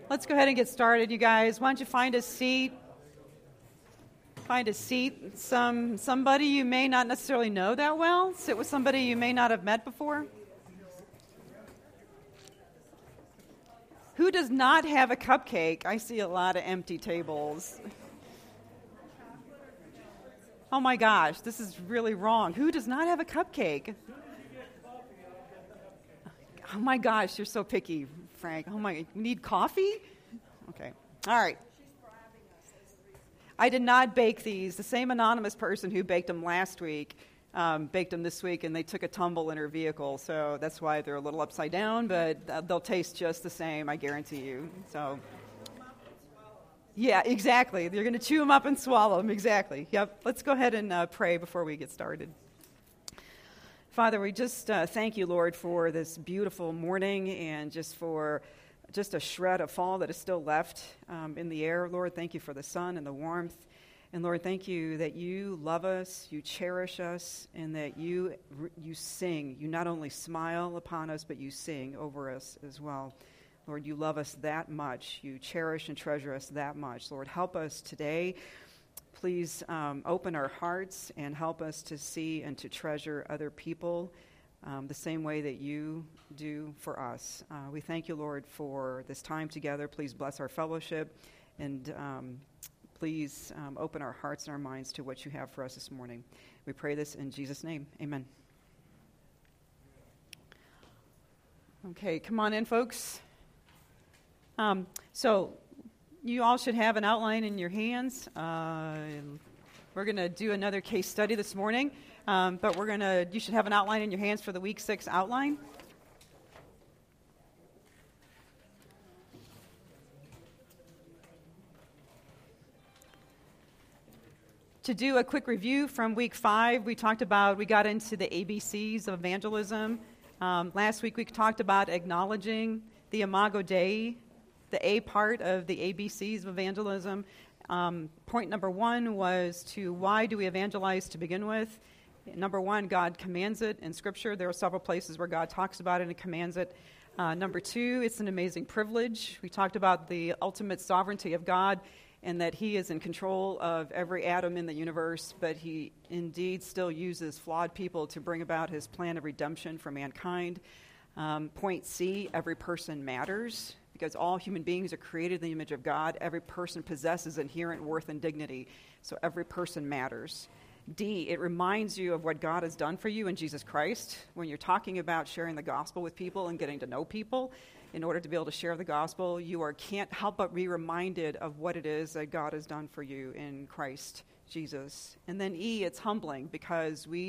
Let's go ahead and get started, you guys. Why don't you find a seat? Find a seat. Somebody you may not necessarily know that well. Sit with somebody you may not have met before. Who does not have a cupcake? I see a lot of empty tables. Oh my gosh, this is really wrong. Who does not have a cupcake? Oh my gosh, you're so picky, Frank. Oh my, you need coffee? Okay, all right. I did not bake these. The same anonymous person who baked them last week baked them this week, and they took a tumble in her vehicle, so that's why they're a little upside down, but they'll taste just the same, I guarantee you. So, yeah, exactly. You're going to chew them up and swallow them, exactly. Yep. Let's go ahead and pray before we get started. Father, we just thank you, Lord, for this beautiful morning and just for just a shred of fall that is still left in the air. Lord, thank you for the sun and the warmth. And Lord, thank you that you love us, you cherish us, and that you sing. You not only smile upon us, but you sing over us as well. Lord, you love us that much. You cherish and treasure us that much. Lord, help us today. Please open our hearts and help us to see and to treasure other people the same way that you do for us. We thank you, Lord, for this time together. Please bless our fellowship and please open our hearts and our minds to what you have for us this morning. We pray this in Jesus' name. Amen. Okay, come on in, folks. So you all should have an outline in your hands. We're going to do another case study this morning, but you should have an outline in your hands for the week 6 outline. To do a quick review from week 5, we got into the ABCs of evangelism. Last week we talked about acknowledging the Imago Dei, the A part of the ABCs of evangelism. Point number 1 was to why do we evangelize to begin with? Number 1, God commands it in Scripture. There are several places where God talks about it and commands it. Number 2, it's an amazing privilege. We talked about the ultimate sovereignty of God and that he is in control of every atom in the universe, but he indeed still uses flawed people to bring about his plan of redemption for mankind. Point C, every person matters. Because all human beings are created in the image of God, every person possesses inherent worth and dignity, so every person matters. D, it reminds you of what God has done for you in Jesus Christ. When you're talking about sharing the gospel with people and getting to know people, in order to be able to share the gospel, you can't help but be reminded of what it is that God has done for you in Christ Jesus. And then E, it's humbling because we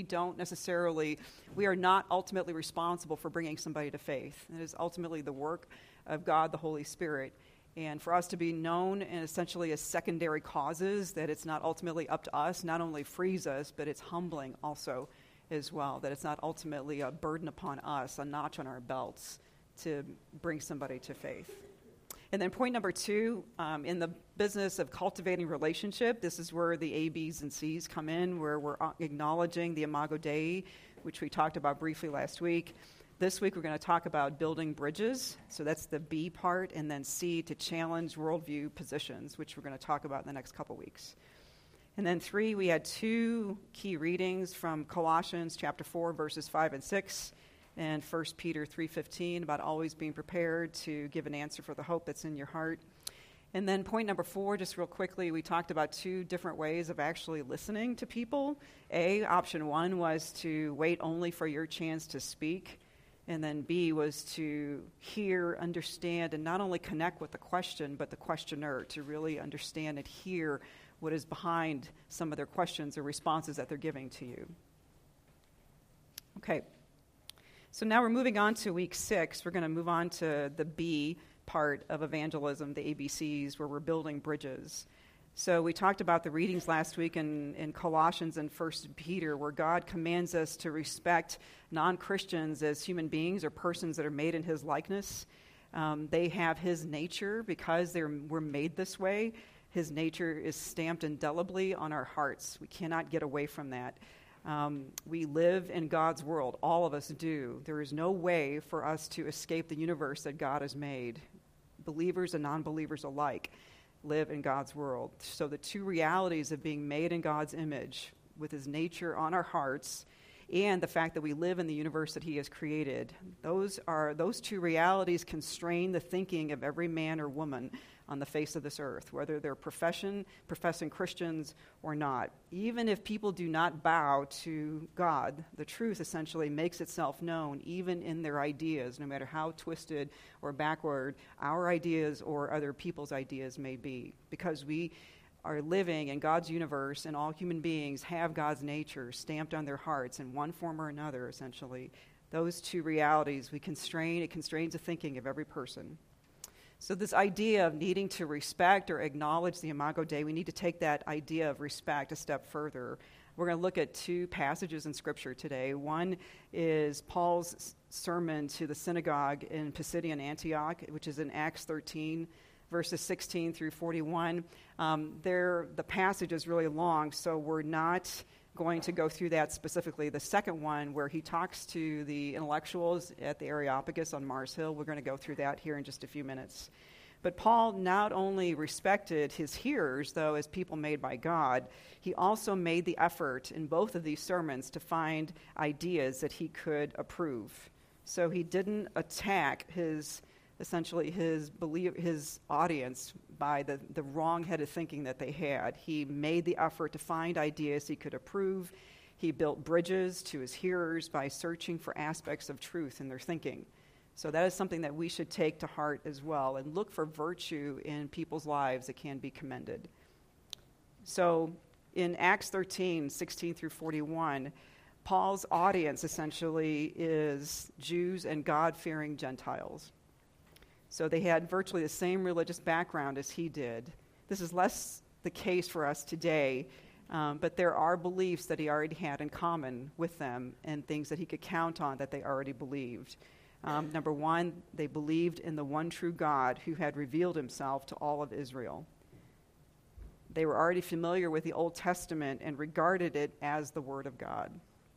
are not ultimately responsible for bringing somebody to faith. It is ultimately the work of God, the Holy Spirit. And for us to be known and essentially as secondary causes, that it's not ultimately up to us, not only frees us, but it's humbling also as well, that it's not ultimately a burden upon us, a notch on our belts to bring somebody to faith. And then point number 2, in the business of cultivating relationship, this is where the A, B's, and C's come in, where we're acknowledging the Imago Dei, which we talked about briefly last week. This week we're going to talk about building bridges, so that's the B part, and then C, to challenge worldview positions, which we're going to talk about in the next couple weeks. And then 3, we had 2 key readings from Colossians chapter 4, verses 5 and 6, and 1 Peter 3:15, about always being prepared to give an answer for the hope that's in your heart. And then point number 4, just real quickly, we talked about 2 different ways of actually listening to people. Option 1 was to wait only for your chance to speak. And then B was to hear, understand, and not only connect with the question, but the questioner, to really understand and hear what is behind some of their questions or responses that they're giving to you. Okay, so now we're moving on to week 6. We're going to move on to the B part of evangelism, the ABCs, where we're building bridges. So we talked about the readings last week in Colossians and 1 Peter, where God commands us to respect non-Christians as human beings or persons that are made in his likeness. They have his nature because we're made this way. His nature is stamped indelibly on our hearts. We cannot get away from that. We live in God's world. All of us do. There is no way for us to escape the universe that God has made. believers and non-believers alike live in God's world. So the two realities of being made in God's image with his nature on our hearts and the fact that we live in the universe that he has created, those two realities constrain the thinking of every man or woman on the face of this earth, whether they're professing Christians or not. Even if people do not bow to God, the truth essentially makes itself known even in their ideas, no matter how twisted or backward our ideas or other people's ideas may be, because we are living in God's universe, and all human beings have God's nature stamped on their hearts in one form or another, essentially. Those two realities, it constrains the thinking of every person. So this idea of needing to respect or acknowledge the Imago Dei, we need to take that idea of respect a step further. We're going to look at two passages in Scripture today. One is Paul's sermon to the synagogue in Pisidian Antioch, which is in Acts 13, verses 16 through 41. The passage is really long, so we're not going to go through that specifically. The second one, where he talks to the intellectuals at the Areopagus on Mars Hill, we're going to go through that here in just a few minutes. But Paul not only respected his hearers, though, as people made by God, he also made the effort in both of these sermons to find ideas that he could approve. So he didn't attack his audience by the wrong-headed thinking that they had. He made the effort to find ideas he could approve. He built bridges to his hearers by searching for aspects of truth in their thinking. So that is something that we should take to heart as well and look for virtue in people's lives that can be commended. So in Acts 13, 16 through 41, Paul's audience essentially is Jews and God-fearing Gentiles. So they had virtually the same religious background as he did. This is less the case for us today, but there are beliefs that he already had in common with them and things that he could count on that they already believed. Number one, they believed in the one true God who had revealed himself to all of Israel. They were already familiar with the Old Testament and regarded it as the Word of God.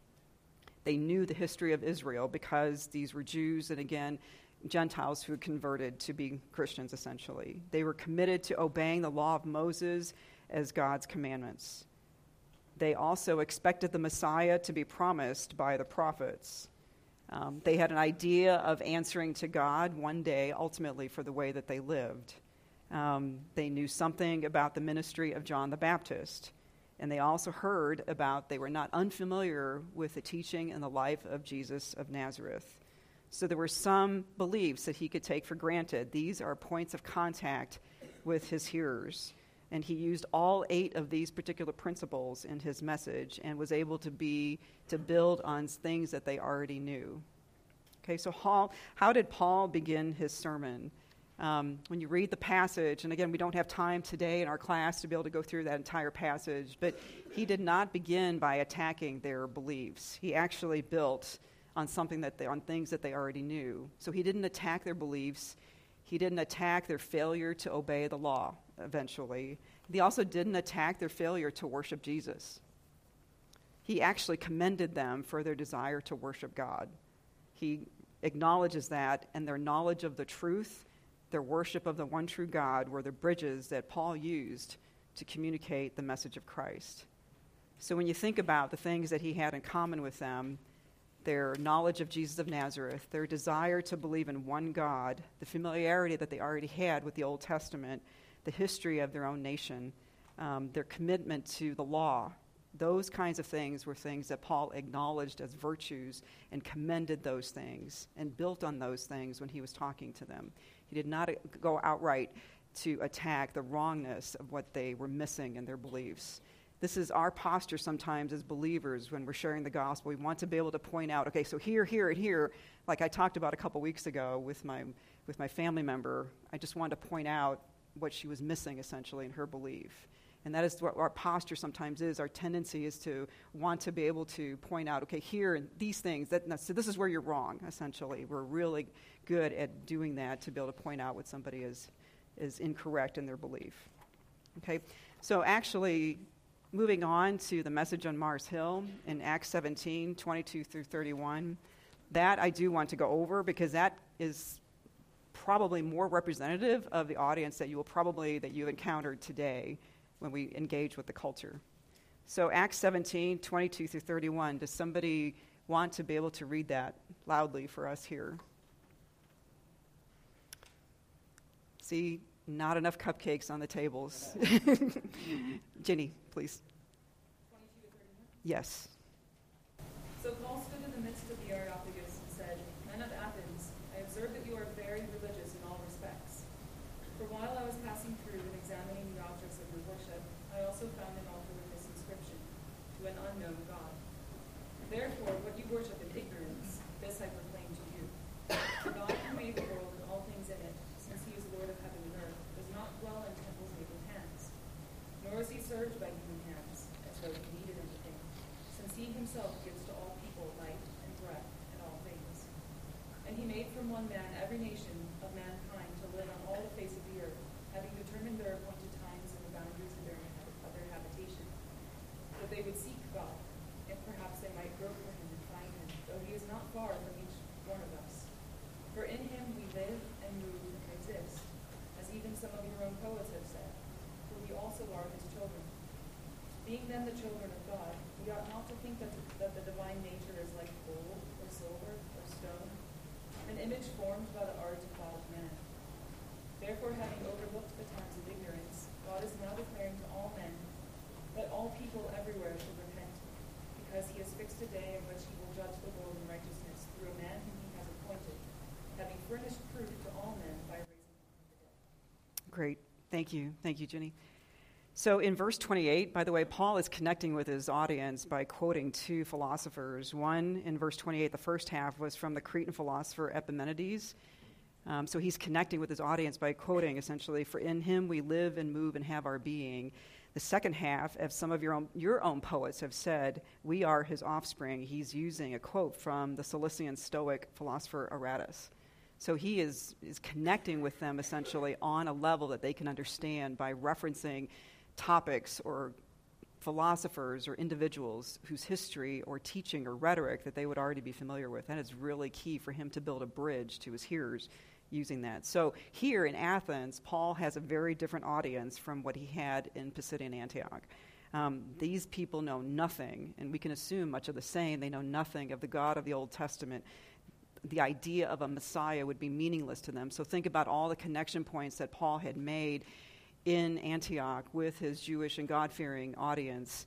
They knew the history of Israel because these were Jews and, again, Gentiles who had converted to be Christians, essentially. They were committed to obeying the law of Moses as God's commandments. They also expected the Messiah to be promised by the prophets. They had an idea of answering to God one day, ultimately, for the way that they lived. They knew something about the ministry of John the Baptist. And they also they were not unfamiliar with the teaching and the life of Jesus of Nazareth. So there were some beliefs that he could take for granted. These are points of contact with his hearers. And he used all 8 of these particular principles in his message and was able to build on things that they already knew. Okay, so how did Paul begin his sermon? When you read the passage, and again, we don't have time today in our class to be able to go through that entire passage, but he did not begin by attacking their beliefs. He actually built on things that they already knew. So he didn't attack their beliefs. He didn't attack their failure to obey the law, eventually. He also didn't attack their failure to worship Jesus. He actually commended them for their desire to worship God. He acknowledges that, and their knowledge of the truth, their worship of the one true God, were the bridges that Paul used to communicate the message of Christ. So when you think about the things that he had in common with them, their knowledge of Jesus of Nazareth, their desire to believe in one God, the familiarity that they already had with the Old Testament, the history of their own nation, their commitment to the law, those kinds of things were things that Paul acknowledged as virtues and commended those things and built on those things when he was talking to them. He did not go outright to attack the wrongness of what they were missing in their beliefs. This is our posture sometimes as believers when we're sharing the gospel. We want to be able to point out, okay, so here, and here, like I talked about a couple weeks ago with my family member, I just wanted to point out what she was missing, essentially, in her belief. And that is what our posture sometimes is. Our tendency is to want to be able to point out, okay, here, these things, so this is where you're wrong, essentially. We're really good at doing that, to be able to point out what somebody is incorrect in their belief. Okay, so actually, moving on to the message on Mars Hill in Acts 17, 22 through 31, that I do want to go over because that is probably more representative of the audience that you've encountered today when we engage with the culture. So Acts 17, 22 through 31, does somebody want to be able to read that loudly for us here? See, not enough cupcakes on the tables. Ginny, please. 22 to 31? Yes. So Paul stood in the midst of the Areopagus and said, Men of Athens, I observe that you are very religious in all respects. For while I was passing through and examining the objects of your worship, I also found an altar with this inscription, To an unknown God. Therefore, what you worship in ignorance, this I proclaim to you. The God who made the world and all things in it, since he is Lord of heaven and earth, does not dwell in temples made with hands, nor is he served by human hands, as though he needed anything, since he himself gives to all people life and breath and all things. And he made from one man every nation of mankind to live on all the face of the earth, having determined their appointed times and the boundaries of their habitation, that they would seek God, and perhaps they might grope for him and find him, though he is not far from each one of us. For in him we live and move and exist, as even some of your own poets have said, for we also are his children. Being then the children of God, we ought not to think that the divine nature is like gold or silver or stone, an image formed by the art and thought of man. Therefore, having overlooked the times of ignorance, God is now declaring to all men that all people everywhere should repent, because he has fixed a day in which he will judge the world in righteousness through a man whom he has appointed, having furnished proof to all men by raising him from the dead. Great. Thank you. Thank you, Ginny. So in verse 28, by the way, Paul is connecting with his audience by quoting two philosophers. One, in verse 28, the first half was from the Cretan philosopher Epimenides. So he's connecting with his audience by quoting, essentially, for in him we live and move and have our being. The second half, as some of your own poets have said, we are his offspring. He's using a quote from the Cilician Stoic philosopher Aratus. So he is connecting with them, essentially, on a level that they can understand by referencing topics or philosophers or individuals whose history or teaching or rhetoric that they would already be familiar with. That is really key for him to build a bridge to his hearers using that. So here in Athens, Paul has a very different audience from what he had in Pisidian Antioch. These people know nothing, and we can assume much of the same. They know nothing of the God of the Old Testament. The idea of a Messiah would be meaningless to them. So think about all the connection points that Paul had made in Antioch with his Jewish and God-fearing audience.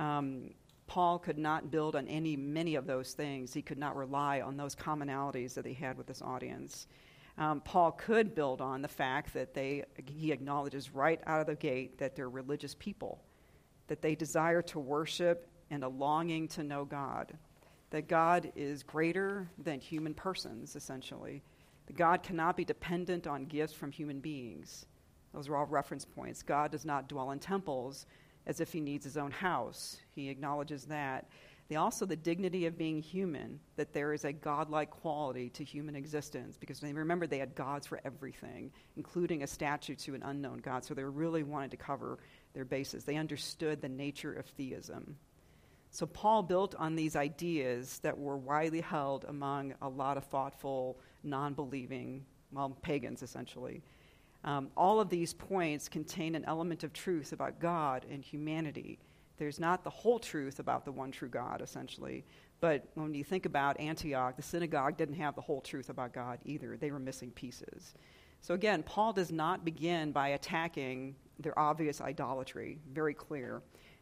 Paul could not build on many of those things. He could not rely on those commonalities that he had with this audience. Paul could build on the fact that he acknowledges right out of the gate that they're religious people, that they desire to worship and a longing to know God, that God is greater than human persons, essentially. That God cannot be dependent on gifts from human beings. Those are all reference points. God does not dwell in temples as if he needs his own house. He acknowledges that. Also, the dignity of being human, that there is a godlike quality to human existence, because remember, they had gods for everything, including a statue to an unknown God, so they really wanted to cover their bases. They understood the nature of theism. So Paul built on these ideas that were widely held among a lot of thoughtful, non-believing, pagans, essentially. All of these points contain an element of truth about God and humanity. There's not the whole truth about the one true God, essentially. But when you think about Antioch, the synagogue didn't have the whole truth about God either. They were missing pieces. So again, Paul does not begin by attacking their obvious idolatry, very clear.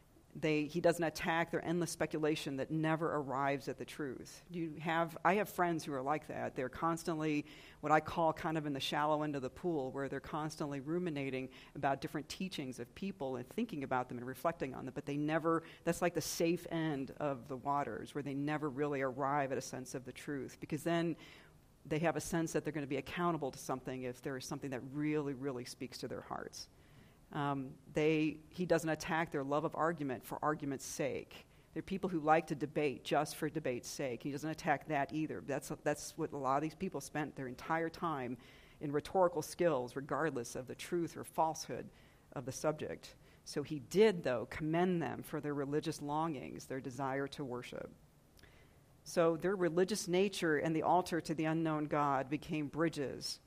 He doesn't attack their endless speculation that never arrives at the truth. I have friends who are like that. They're constantly what I call kind of in the shallow end of the pool, where they're constantly ruminating about different teachings of people and thinking about them and reflecting on them, but that's like the safe end of the waters, where they never really arrive at a sense of the truth, because then they have a sense that they're going to be accountable to something if there is something that really, really speaks to their hearts. He doesn't attack their love of argument for argument's sake. There are people who like to debate just for debate's sake. He doesn't attack that either. That's what a lot of these people spent their entire time in rhetorical skills, regardless of the truth or falsehood of the subject. So he did, though, commend them for their religious longings, their desire to worship. So their religious nature and the altar to the unknown God became bridges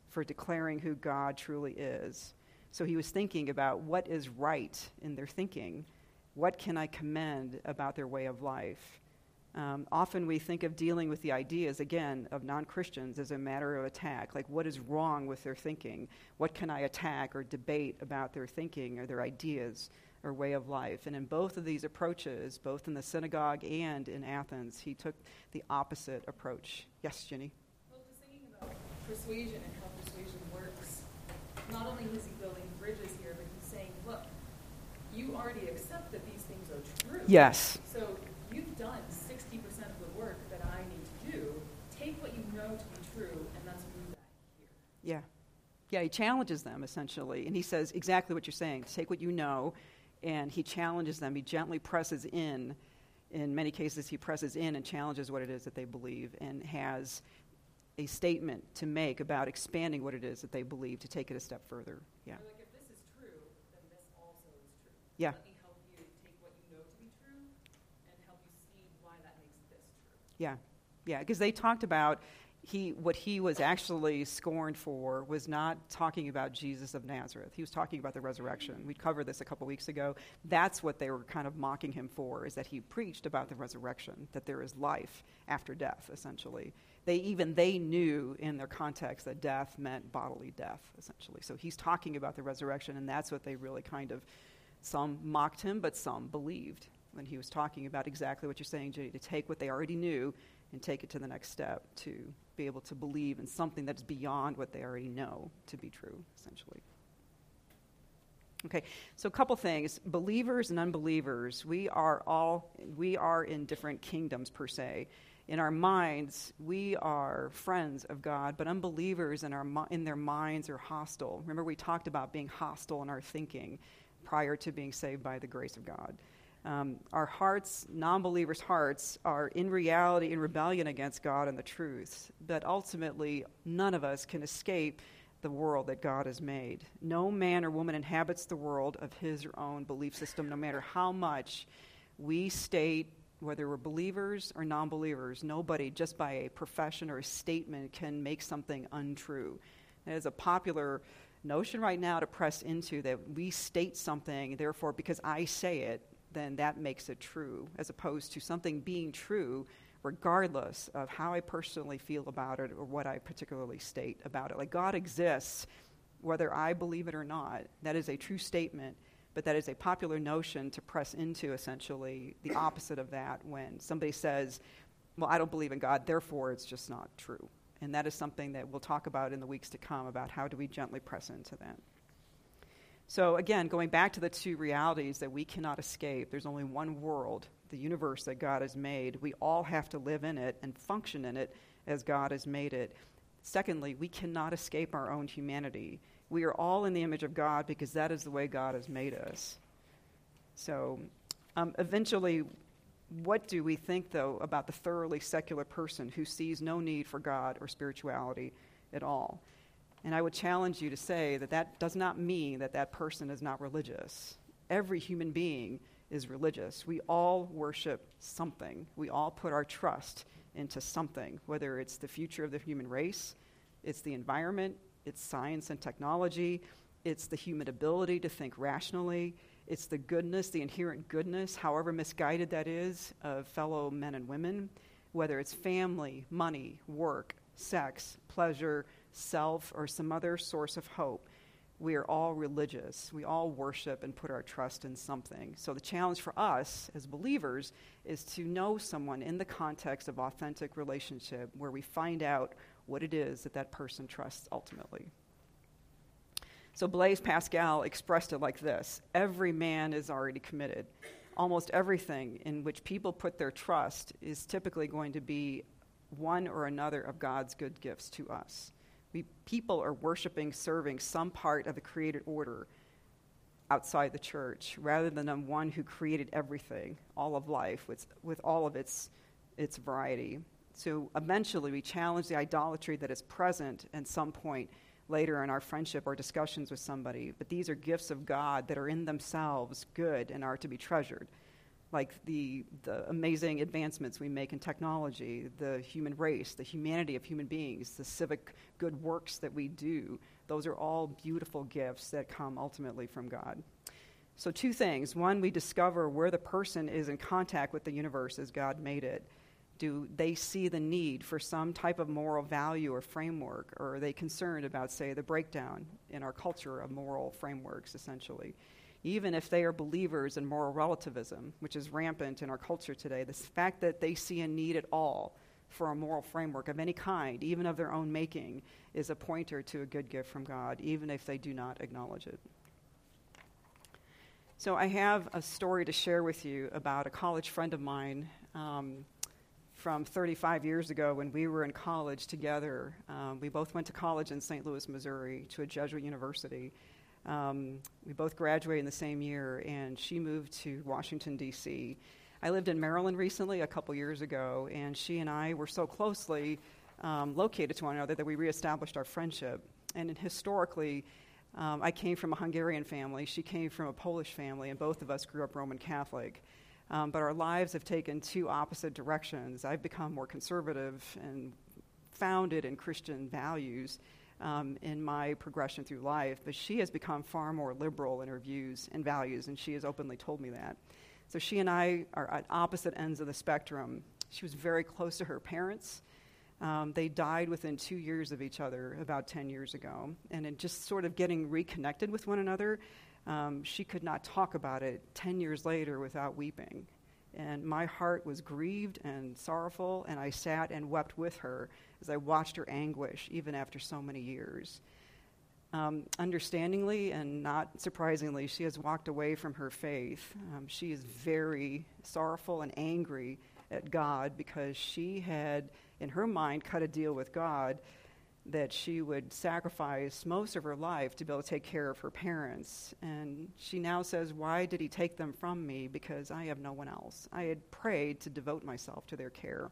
for declaring who God truly is. So he was thinking about what is right in their thinking. What can I commend about their way of life? Often we think of dealing with the ideas, again, of non-Christians as a matter of attack. Like, what is wrong with their thinking? What can I attack or debate about their thinking or their ideas or way of life? And in both of these approaches, both in the synagogue and in Athens, he took the opposite approach. Yes, Ginny? Well, just thinking about persuasion and how persuasion works, not only is he building bridges here, but he's saying, look, you already accept that these things are true. Yes. So you've done 60% of the work that I need to do. Take what you know to be true, and let's move that here. Yeah. Yeah, he challenges them, essentially. And he says exactly what you're saying. Take what you know, and he challenges them. He gently presses in. In many cases, he presses in and challenges what it is that they believe and has a statement to make about expanding what it is that they believe to take it a step further. Yeah. Or like, if this is true, then this also is true. Yeah. Let me help you take what you know to be true and help you see why that makes this true. Yeah, yeah, because they talked about what he was actually scorned for was not talking about Jesus of Nazareth. He was talking about the resurrection. We covered this a couple weeks ago. That's what they were kind of mocking him for, is that he preached about the resurrection, that there is life after death, essentially. They knew in their context that death meant bodily death, essentially. So he's talking about the resurrection, and that's what they really kind of, some mocked him, but some believed when he was talking about exactly what you're saying, Judy, to take what they already knew and take it to the next step, to be able to believe in something that's beyond what they already know to be true, essentially. Okay, so a couple things. Believers and unbelievers, we are in different kingdoms, per se. In our minds, we are friends of God, but unbelievers in their minds are hostile. Remember, we talked about being hostile in our thinking prior to being saved by the grace of God. Our hearts, non-believers' hearts, are in reality in rebellion against God and the truth. But ultimately, none of us can escape the world that God has made. No man or woman inhabits the world of his or own belief system, no matter how much we state, whether we're believers or non-believers. Nobody, just by a profession or a statement, can make something untrue. It is a popular notion right now to press into, that we state something, therefore, because I say it, then that makes it true, as opposed to something being true regardless of how I personally feel about it or what I particularly state about it. Like, God exists whether I believe it or not. That is a true statement, but that is a popular notion to press into, essentially, the opposite of that when somebody says, well, I don't believe in God, therefore it's just not true. And that is something that we'll talk about in the weeks to come, about how do we gently press into that. So again, going back to the two realities that we cannot escape, there's only one world, the universe that God has made. We all have to live in it and function in it as God has made it. Secondly, we cannot escape our own humanity. We are all in the image of God because that is the way God has made us. So eventually, what do we think, though, about the thoroughly secular person who sees no need for God or spirituality at all? And I would challenge you to say that that does not mean that that person is not religious. Every human being is religious. We all worship something. We all put our trust into something, whether it's the future of the human race, it's the environment, it's science and technology, it's the human ability to think rationally, it's the goodness, the inherent goodness, however misguided that is, of fellow men and women, whether it's family, money, work, sex, pleasure, self, or some other source of hope. We are all religious. We all worship and put our trust in something. So the challenge for us as believers is to know someone in the context of authentic relationship where we find out what it is that that person trusts ultimately. So Blaise Pascal expressed it like this: every man is already committed. Almost everything in which people put their trust is typically going to be one or another of God's good gifts to us. People are worshiping, serving some part of the created order outside the church, rather than on one who created everything, all of life, with all of its variety. So eventually we challenge the idolatry that is present at some point later in our friendship or discussions with somebody. But these are gifts of God that are in themselves good and are to be treasured. like the amazing advancements we make in technology, the human race, the humanity of human beings, the civic good works that we do. Those are all beautiful gifts that come ultimately from God. So 2 things. 1, we discover where the person is in contact with the universe as God made it. Do they see the need for some type of moral value or framework, or are they concerned about, say, the breakdown in our culture of moral frameworks, essentially? Even if they are believers in moral relativism, which is rampant in our culture today, the fact that they see a need at all for a moral framework of any kind, even of their own making, is a pointer to a good gift from God, even if they do not acknowledge it. So I have a story to share with you about a college friend of mine from 35 years ago when we were in college together. We both went to college in St. Louis, Missouri, to a Jesuit university. We both graduated in the same year, and she moved to Washington, D.C. I lived in Maryland recently, a couple years ago, and she and I were so closely located to one another that we reestablished our friendship. And historically, I came from a Hungarian family. She came from a Polish family, and both of us grew up Roman Catholic. But our lives have taken 2 opposite directions. I've become more conservative and founded in Christian values in my progression through life, but she has become far more liberal in her views and values, and she has openly told me that. So she and I are at opposite ends of the spectrum. She was very close to her parents. They died within 2 years of each other about 10 years ago, and in just sort of getting reconnected with one another, she could not talk about it 10 years later without weeping. And my heart was grieved and sorrowful, and I sat and wept with her as I watched her anguish, even after so many years. Understandingly and not surprisingly, she has walked away from her faith. She is very sorrowful and angry at God because she had, in her mind, cut a deal with God that she would sacrifice most of her life to be able to take care of her parents. And she now says, why did he take them from me? Because I have no one else. I had prayed to devote myself to their care.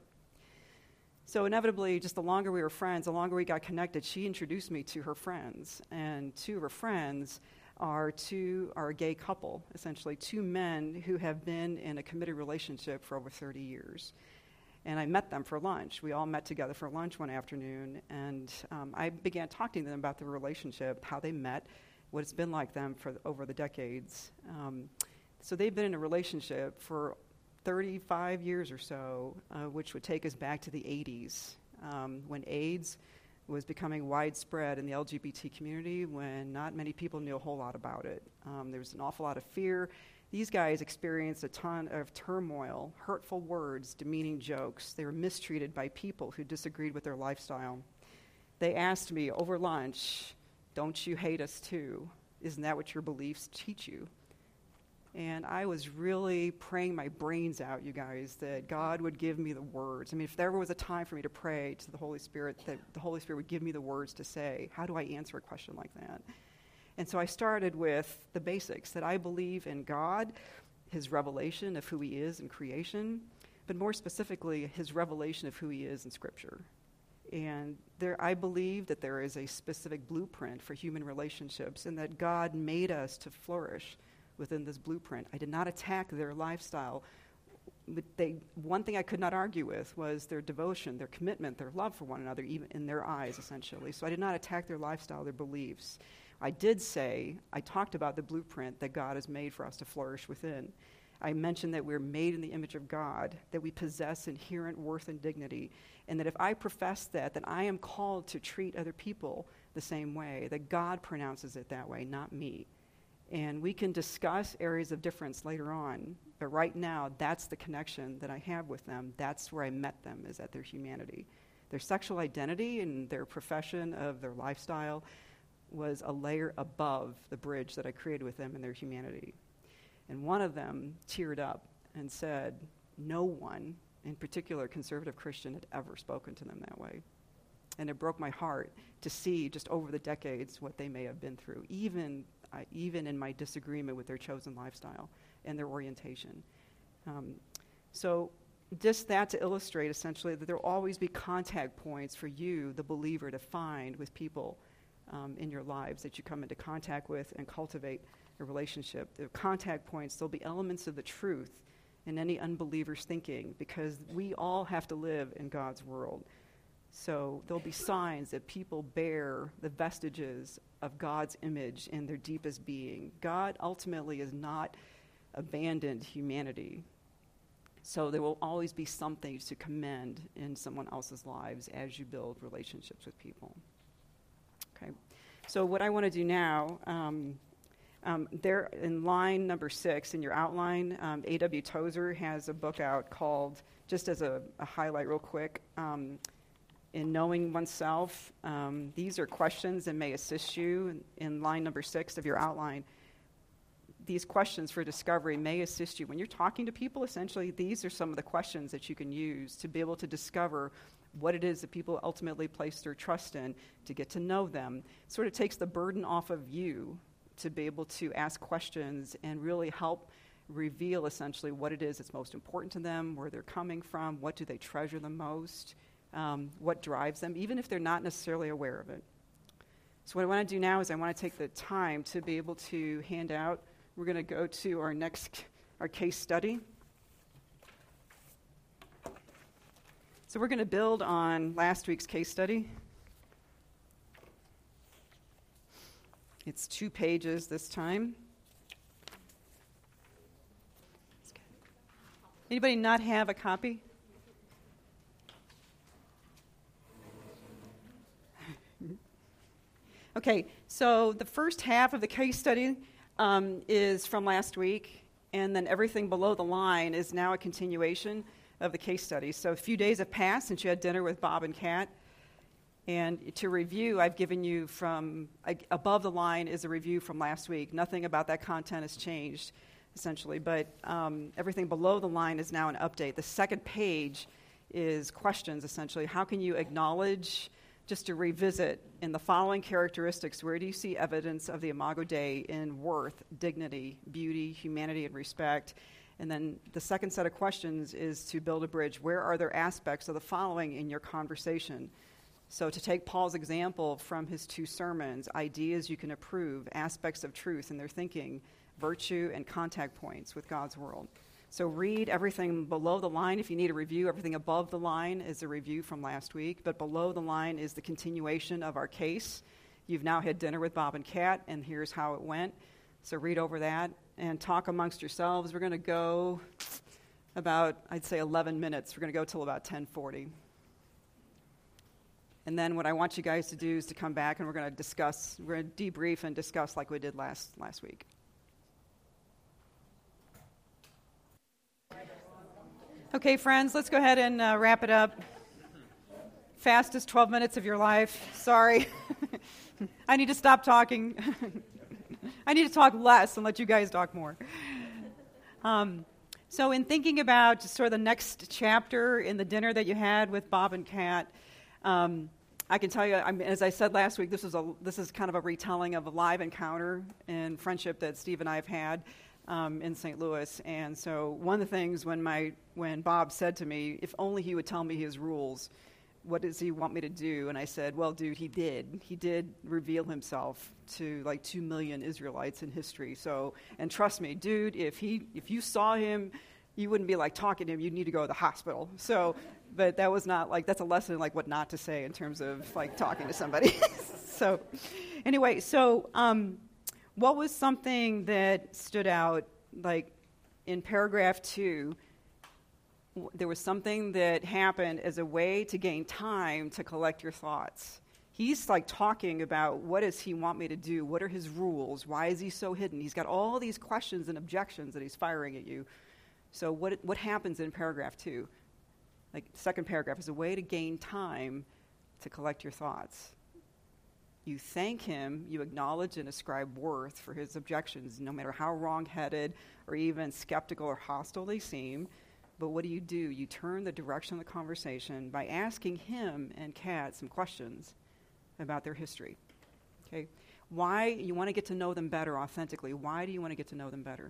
So inevitably, just the longer we were friends, the longer we got connected, she introduced me to her friends. And 2 of her friends are a gay couple, essentially 2 men who have been in a committed relationship for over 30 years. And I met them for lunch. We all met together for lunch one afternoon, and I began talking to them about the relationship, how they met, what it's been like them for over the decades. So they've been in a relationship for 35 years or so, which would take us back to the 80s, when AIDS was becoming widespread in the LGBT community, when not many people knew a whole lot about it. There was an awful lot of fear. These guys experienced a ton of turmoil, hurtful words, demeaning jokes. They were mistreated by people who disagreed with their lifestyle. They asked me over lunch, don't you hate us too? Isn't that what your beliefs teach you? And I was really praying my brains out, you guys, that God would give me the words. I mean, if there ever was a time for me to pray to the Holy Spirit, that the Holy Spirit would give me the words to say, how do I answer a question like that? And so I started with the basics, that I believe in God, his revelation of who he is in creation, but more specifically, his revelation of who he is in Scripture. And I believe that there is a specific blueprint for human relationships and that God made us to flourish within this blueprint. I did not attack their lifestyle. One thing I could not argue with was their devotion, their commitment, their love for one another, even in their eyes, essentially. So I did not attack their lifestyle, their beliefs. I talked about the blueprint that God has made for us to flourish within. I mentioned that we're made in the image of God, that we possess inherent worth and dignity, and that if I profess that, then I am called to treat other people the same way, that God pronounces it that way, not me. And we can discuss areas of difference later on, but right now, that's the connection that I have with them. That's where I met them, is at their humanity. Their sexual identity and their profession of their lifestyle was a layer above the bridge that I created with them in their humanity. And one of them teared up and said, no one, in particular conservative Christian, had ever spoken to them that way. And it broke my heart to see just over the decades what they may have been through, even in my disagreement with their chosen lifestyle and their orientation. So just that to illustrate essentially that there will always be contact points for you, the believer, to find with people in your lives that you come into contact with and cultivate a relationship. There are contact points. There'll be elements of the truth and any unbeliever's thinking, because we all have to live in God's world. So there'll be signs that people bear the vestiges of God's image in their deepest being. God ultimately has not abandoned humanity. So there will always be something to commend in someone else's lives as you build relationships with people. Okay. So what I want to do now, there in line number 6 in your outline, A.W. Tozer has a book out called, just as a highlight real quick, in Knowing Oneself. These are questions that may assist you in line number 6 of your outline. These questions for discovery may assist you. When you're talking to people, essentially, these are some of the questions that you can use to be able to discover what it is that people ultimately place their trust in, to get to know them. It sort of takes the burden off of you to be able to ask questions and really help reveal essentially what it is that's most important to them, where they're coming from, what do they treasure the most, what drives them, even if they're not necessarily aware of it. So what I want to do now is I want to take the time to be able to hand out. We're going to go to our case study. So we're going to build on last week's case study. It's 2 pages this time. Anybody not have a copy? Okay, so the first half of the case study is from last week, and then everything below the line is now a continuation of the case study. So a few days have passed since you had dinner with Bob and Kat. And to review, I've given you from, above the line is a review from last week. Nothing about that content has changed, essentially. But everything below the line is now an update. The second page is questions, essentially. How can you acknowledge, just to revisit, in the following characteristics, where do you see evidence of the Imago Dei in worth, dignity, beauty, humanity, and respect? And then the second set of questions is to build a bridge. Where are there aspects of the following in your conversation? So to take Paul's example from his 2 sermons, ideas you can approve, aspects of truth in their thinking, virtue, and contact points with God's world. So read everything below the line. If you need a review, everything above the line is a review from last week, but below the line is the continuation of our case. You've now had dinner with Bob and Kat, and here's how it went. So read over that and talk amongst yourselves. We're going to go about, I'd say, 11 minutes. We're going to go till about 10:40. And then what I want you guys to do is to come back, and we're going to debrief and discuss like we did last week. Okay, friends, let's go ahead and wrap it up. Fastest 12 minutes of your life. Sorry. I need to stop talking. I need to talk less and let you guys talk more. So in thinking about just sort of the next chapter in the dinner that you had with Bob and Kat, I can tell you, as I said last week, this is kind of a retelling of a live encounter and friendship that Steve and I have had in St. Louis. And so one of the things when Bob said to me, if only he would tell me his rules, what does he want me to do? And I said, well, dude, he did. He did reveal himself to like 2 million Israelites in history. So, and trust me, dude, if you saw him, you wouldn't be like talking to him. You'd need to go to the hospital. So, but that was not like, that's a lesson in like what not to say in terms of like talking to somebody. So anyway, what was something that stood out, like in paragraph 2, there was something that happened as a way to gain time to collect your thoughts. He's like talking about what does he want me to do? What are his rules? Why is he so hidden? He's got all these questions and objections that he's firing at you. So what happens in paragraph 2? Like second paragraph is a way to gain time to collect your thoughts. You thank him, you acknowledge and ascribe worth for his objections, no matter how wrong-headed or even skeptical or hostile they seem. But what do? You turn the direction of the conversation by asking him and Kat some questions about their history. Okay? Why? You want to get to know them better authentically. Why do you want to get to know them better?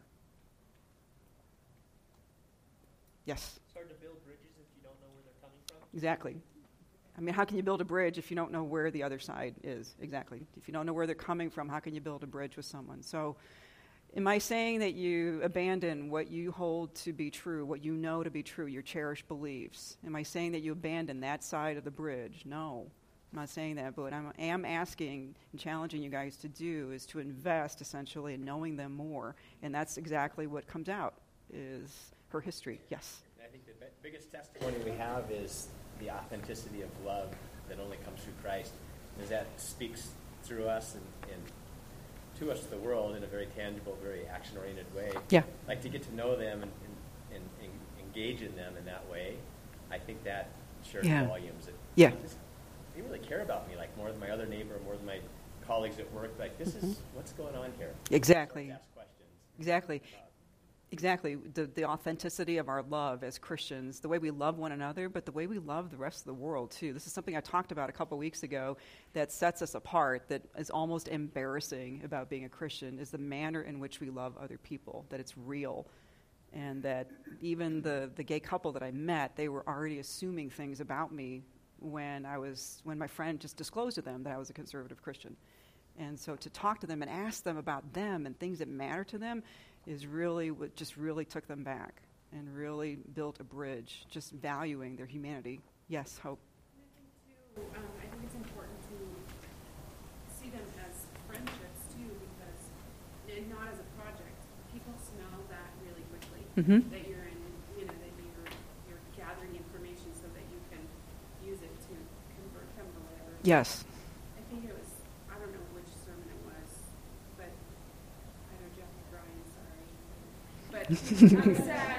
Yes? It's hard to build bridges if you don't know where they're coming from. Exactly. I mean, how can you build a bridge if you don't know where the other side is? Exactly. If you don't know where they're coming from, how can you build a bridge with someone? So Am I saying that you abandon what you hold to be true, what you know to be true, your cherished beliefs? Am I saying that you abandon that side of the bridge? No, I'm not saying that. But what I am asking and challenging you guys to do is to invest, essentially, in knowing them more. And that's exactly what comes out, is her history. Yes? I think the biggest testimony we have is the authenticity of love that only comes through Christ. As that speaks through us and to us, to the world, in a very tangible, very action-oriented way. Yeah. Like to get to know them and engage in them in that way, I think that shares volumes. Yeah. They really care about me, like more than my other neighbor, more than my colleagues at work. Like, this is what's going on here. Exactly. Ask questions. Exactly. Exactly. The authenticity of our love as Christians, the way we love one another, but the way we love the rest of the world, too. This is something I talked about a couple weeks ago that sets us apart, that is almost embarrassing about being a Christian, is the manner in which we love other people, that it's real. And that even the gay couple that I met, they were already assuming things about me when my friend just disclosed to them that I was a conservative Christian. And so to talk to them and ask them about them and things that matter to them is really what just really took them back and really built a bridge, just valuing their humanity. Yes, Hope? I think it's important to see them as friendships, too, because, and not as a project. People smell that really quickly, that you're in, that you're gathering information so that you can use it to convert them or whatever. Yes. I think it was, I don't know which sermon it was, but I know Jeff was Brian, sorry. But I said,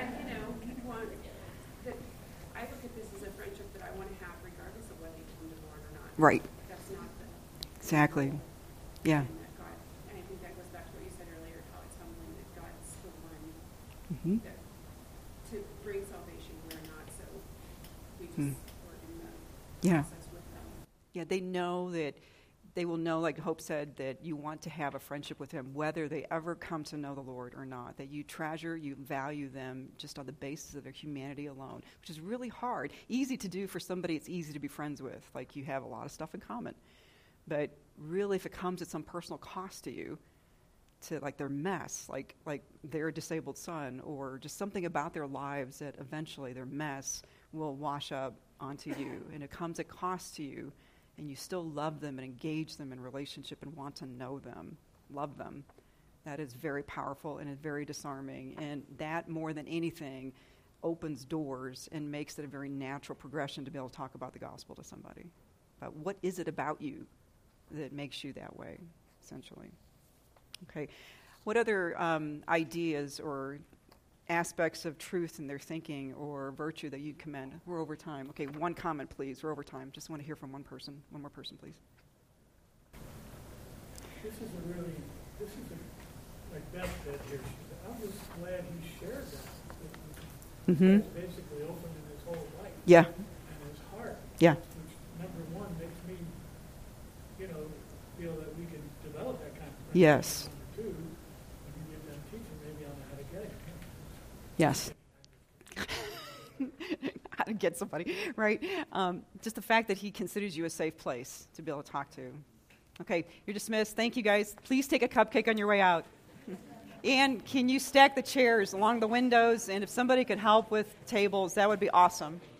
that I look at this as a friendship that I want to have regardless of whether you come to the Lord or not. Right. That's not the... Exactly. Yeah. And that God, and I think that goes back to what you said earlier, how it's humbling that God's the one that, to bring salvation, we're not, so we just work in the process with them. Yeah, they will know, like Hope said, that you want to have a friendship with him, whether they ever come to know the Lord or not, that you treasure, you value them just on the basis of their humanity alone, which is really hard. Easy to do for somebody it's easy to be friends with, like you have a lot of stuff in common. But really, if it comes at some personal cost to you, to like their mess, like their disabled son, or just something about their lives that eventually their mess will wash up onto you, and it comes at cost to you, and you still love them and engage them in relationship and want to know them, love them, that is very powerful and is very disarming. And that, more than anything, opens doors and makes it a very natural progression to be able to talk about the gospel to somebody. But what is it about you that makes you that way, essentially? Okay. What other ideas or aspects of truth in their thinking or virtue that you'd commend? We're over time. Okay, one comment, please. We're over time. Just want to hear from one person. One more person, please. Like Beth said here, she said, I'm just glad he shared that. It's basically opened in his whole life. Yeah. And his heart. Yeah. Which, number one, makes me, feel that we can develop that kind of friendship. Yes. Number two, when you get done teaching, maybe I'll know how to get it. Yes. How to get somebody, right? Just the fact that he considers you a safe place to be able to talk to. Okay, you're dismissed. Thank you, guys. Please take a cupcake on your way out. And can you stack the chairs along the windows? And if somebody could help with tables, that would be awesome.